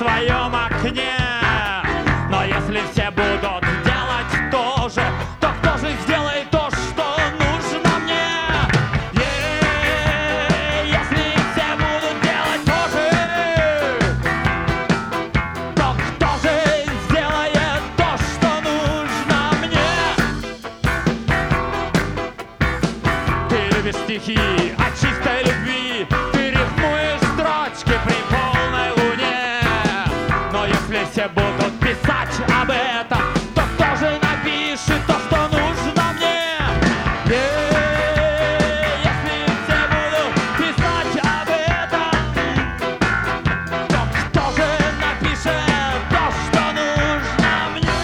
своем окне. Но если все будут делать то же, то кто же сделает то, что нужно мне? Если все будут делать то же, то кто же сделает то, что нужно мне? Ты любишь стихи о чистой любви, ты рифмуешь строчки при полной луне. Но если все будут писать об этом, то кто же напишет то, что нужно мне? Если все будут писать об этом, то кто же напишет то, что нужно мне?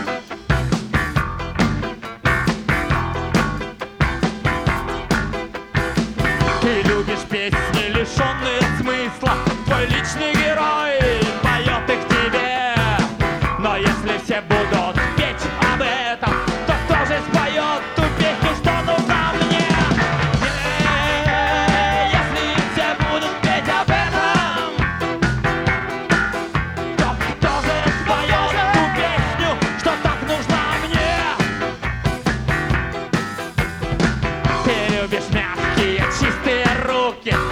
Ты любишь песни, лишенные смысла, твой личный герой поет их тебе. Но если все будут петь об этом, то кто же споет ту песню, что нужна мне? Если все будут петь об этом, то кто же споет ту песню, что так нужна мне? Ты любишь мягкие, чистые руки,